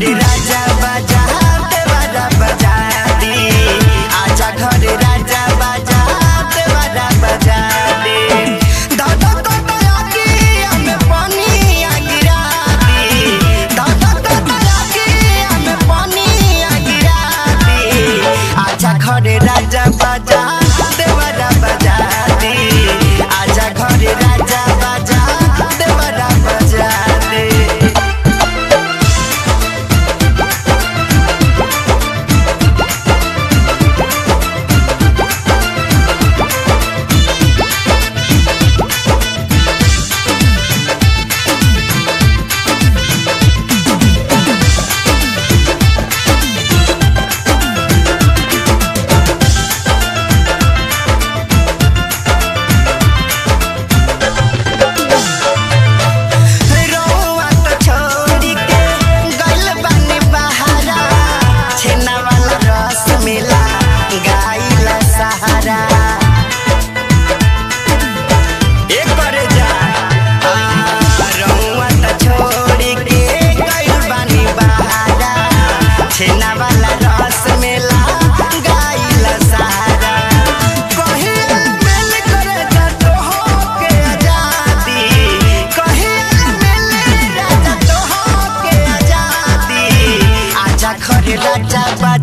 घरे राजा बाजा देवारा बजा दे आजा घरे राजा बाजा देवारा बजा दे दादा दादा आके हमें पानी गिरा दे दादा दादा आके हमें पानी गिरा दे आजा घरे राजा बाजा देवारा बजा दे आजा घरे राजा बाजा देवारा बजा दे। छेना वाला रस मेला गाइला सहारा कहिया मेल करे जा तो हो के आजादी कहिया मेल राजा तो हो के आजादी आजा घरे राजा